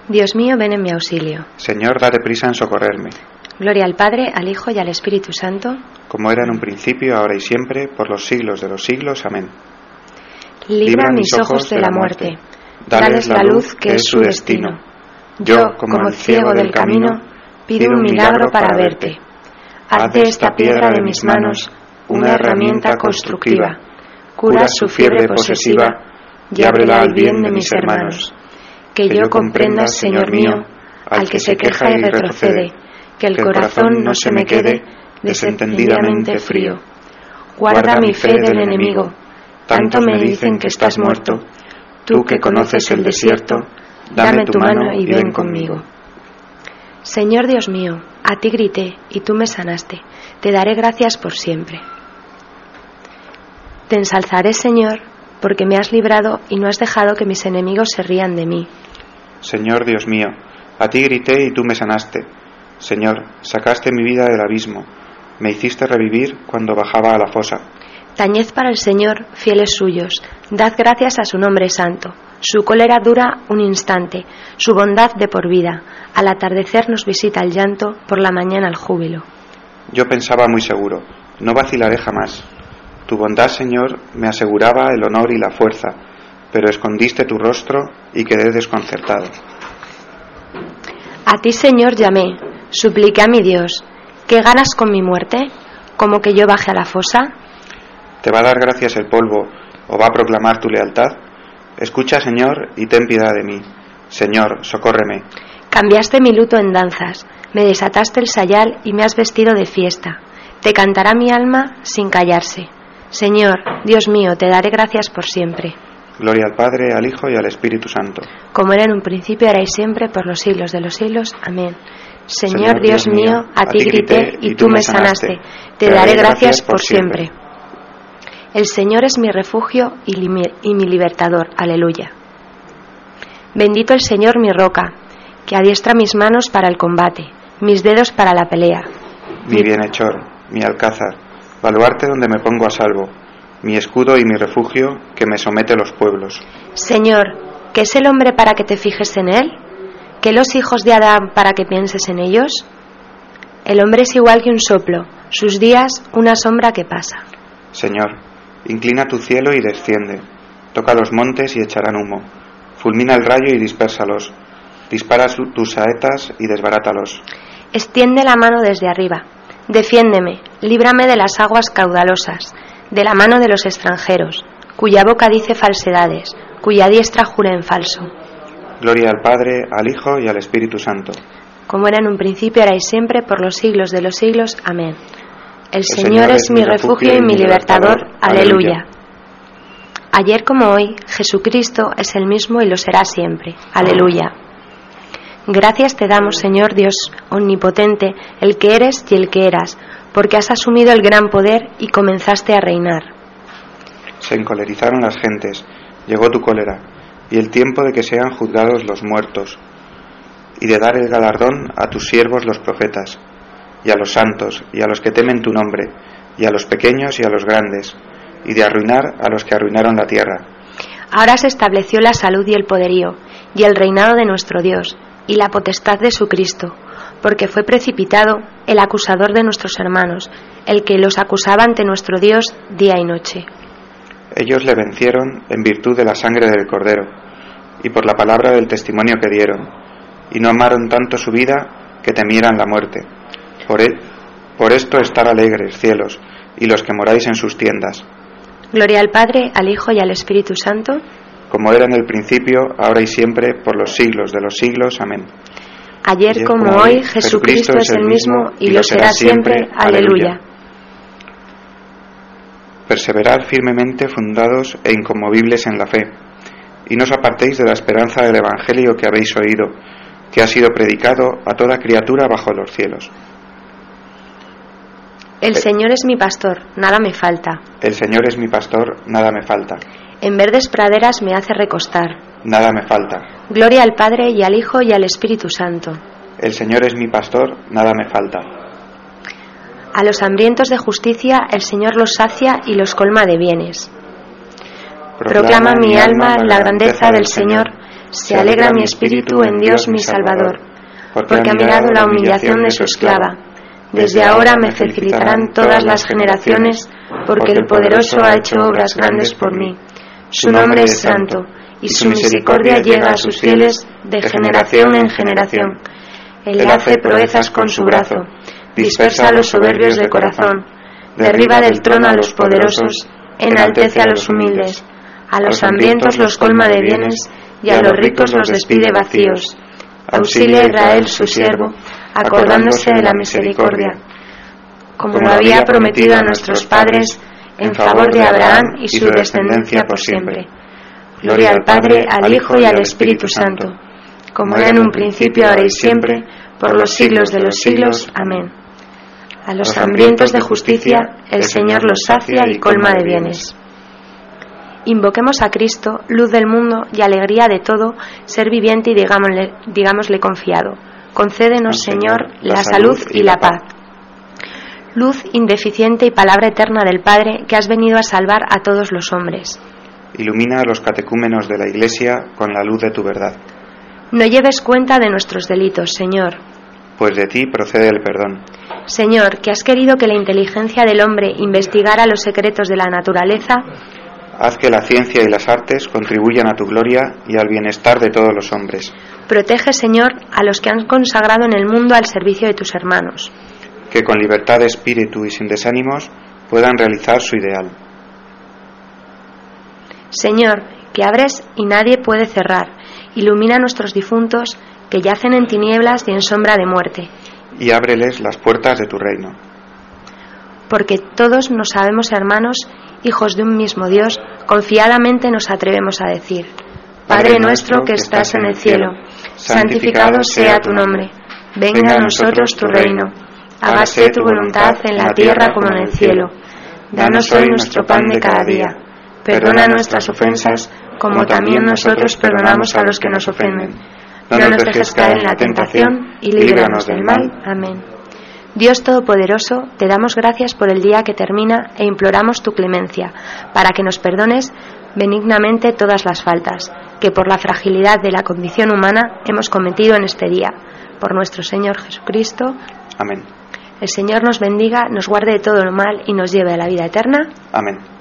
Dios mío, ven en mi auxilio. Señor, date prisa en socorrerme. Gloria al Padre, al Hijo y al Espíritu Santo. Como era en un principio, ahora y siempre, por los siglos de los siglos. Amén. Libra mis ojos de la muerte. Dales la luz que es su destino. Yo, como el ciego del camino, pido un milagro para verte. Haz de esta piedra de mis manos una herramienta constructiva. Cura su fiebre posesiva y ábrela al bien de mis hermanos. Que yo comprenda, Señor mío, al que se queja y retrocede, que el corazón no se me quede desentendidamente frío. Guarda mi fe del enemigo. Tanto me dicen que estás muerto. Tú que conoces el desierto, dame tu mano y ven conmigo. Señor Dios mío, a ti grité y tú me sanaste. Te daré gracias por siempre. Te ensalzaré, Señor, porque me has librado y no has dejado que mis enemigos se rían de mí. Señor Dios mío, a ti grité y tú me sanaste. Señor, sacaste mi vida del abismo. Me hiciste revivir cuando bajaba a la fosa. Tañed para el Señor, fieles suyos. Dad gracias a su nombre santo. Su cólera dura un instante, su bondad de por vida. Al atardecer nos visita el llanto, por la mañana el júbilo. Yo pensaba muy seguro, no vacilaré jamás. Tu bondad, Señor, me aseguraba el honor y la fuerza, pero escondiste tu rostro y quedé desconcertado. A ti, Señor, llamé, supliqué a mi Dios. ¿Qué ganas con mi muerte? ¿Como que yo baje a la fosa? ¿Te va a dar gracias el polvo o va a proclamar tu lealtad? Escucha, Señor, y ten piedad de mí. Señor, socórreme. Cambiaste mi luto en danzas, me desataste el sayal y me has vestido de fiesta. Te cantará mi alma sin callarse. Señor, Dios mío, te daré gracias por siempre. Gloria al Padre, al Hijo y al Espíritu Santo. Como era en un principio, ahora y siempre, por los siglos de los siglos. Amén. Señor Dios mío, a ti grité y tú me sanaste. Te daré gracias por siempre. El Señor es mi refugio y mi libertador. Aleluya. Bendito el Señor, mi roca, que adiestra mis manos para el combate, mis dedos para la pelea. Mi bienhechor, mi alcázar, baluarte donde me pongo a salvo, mi escudo y mi refugio, que me somete los pueblos. Señor, ¿qué es el hombre para que te fijes en él? ¿Qué los hijos de Adán para que pienses en ellos? El hombre es igual que un soplo, sus días una sombra que pasa. Señor, inclina tu cielo y desciende, toca los montes y echarán humo, fulmina el rayo y dispérsalos, dispara tus saetas y desbarátalos. Extiende la mano desde arriba, defiéndeme, líbrame de las aguas caudalosas, de la mano de los extranjeros, cuya boca dice falsedades, cuya diestra jura en falso. Gloria al Padre, al Hijo y al Espíritu Santo. Como era en un principio, ahora y siempre, por los siglos de los siglos. Amén. El Señor es mi refugio y mi libertador. Aleluya. Ayer como hoy, Jesucristo es el mismo y lo será siempre. Aleluya. Gracias te damos, Señor Dios omnipotente, el que eres y el que eras, porque has asumido el gran poder y comenzaste a reinar. Se encolerizaron las gentes, llegó tu cólera, y el tiempo de que sean juzgados los muertos, y de dar el galardón a tus siervos los profetas, y a los santos, y a los que temen tu nombre, y a los pequeños y a los grandes, y de arruinar a los que arruinaron la tierra. Ahora se estableció la salud y el poderío, y el reinado de nuestro Dios, y la potestad de su Cristo, porque fue precipitado el acusador de nuestros hermanos, el que los acusaba ante nuestro Dios día y noche. Ellos le vencieron en virtud de la sangre del Cordero, y por la palabra del testimonio que dieron, y no amaron tanto su vida que temieran la muerte. Por esto estar alegres, cielos, y los que moráis en sus tiendas. Gloria al Padre, al Hijo y al Espíritu Santo. Como era en el principio, ahora y siempre, por los siglos de los siglos. Amén. Ayer como hoy, Jesucristo es el mismo y lo será siempre. Aleluya. Perseverad firmemente fundados e inconmovibles en la fe, y no os apartéis de la esperanza del Evangelio que habéis oído, que ha sido predicado a toda criatura bajo los cielos. El Señor es mi pastor, nada me falta. El Señor es mi pastor, nada me falta. En verdes praderas me hace recostar. Nada me falta. Gloria al Padre y al Hijo y al Espíritu Santo. El Señor es mi pastor, nada me falta. A los hambrientos de justicia el Señor los sacia y los colma de bienes. Proclama mi alma la grandeza del Señor, Se alegra mi espíritu en Dios mi Salvador, porque ha mirado la humillación de su esclava. Desde ahora me felicitarán todas las generaciones, porque el Poderoso ha hecho obras grandes por mí. Su nombre es santo, y su misericordia llega a sus fieles de generación en generación. Él hace proezas con su brazo, dispersa a los soberbios de corazón, derriba del trono a los poderosos, enaltece a los humildes. A los hambrientos los colma de bienes, y a los ricos los despide vacíos. Auxilia a Israel su siervo, acordándose de la misericordia, como lo había prometido a nuestros padres, en favor de Abraham y su descendencia por siempre. Gloria al Padre, al Hijo y al Espíritu Santo, como era en un principio, ahora y siempre, por los siglos de los siglos. Amén. A los hambrientos de justicia, el Señor los sacia y colma de bienes. Invoquemos a Cristo, luz del mundo y alegría de todo, ser viviente y digámosle confiado. Concédenos, Señor, la salud y la paz. Luz indeficiente y palabra eterna del Padre, que has venido a salvar a todos los hombres. Ilumina a los catecúmenos de la Iglesia con la luz de tu verdad. No lleves cuenta de nuestros delitos, Señor, pues de ti procede el perdón. Señor, que has querido que la inteligencia del hombre investigara los secretos de la naturaleza, haz que la ciencia y las artes contribuyan a tu gloria y al bienestar de todos los hombres. Protege, Señor, a los que han consagrado en el mundo al servicio de tus hermanos. Que con libertad de espíritu y sin desánimos puedan realizar su ideal. Señor, que abres y nadie puede cerrar, ilumina a nuestros difuntos que yacen en tinieblas y en sombra de muerte. Y ábreles las puertas de tu reino. Porque todos nos sabemos hermanos, hijos de un mismo Dios, confiadamente nos atrevemos a decir: Padre nuestro que estás en el cielo, santificado sea tu nombre. Venga a nosotros tu reino. Hágase tu voluntad en la tierra como en el cielo. Danos hoy nuestro pan de cada día. Perdona nuestras ofensas, como también nosotros perdonamos a los que nos ofenden. No nos dejes caer en la tentación y líbranos del mal. Amén. Dios Todopoderoso, te damos gracias por el día que termina e imploramos tu clemencia, para que nos perdones benignamente todas las faltas que por la fragilidad de la condición humana hemos cometido en este día. Por nuestro Señor Jesucristo. Amén. El Señor nos bendiga, nos guarde de todo lo mal y nos lleve a la vida eterna. Amén.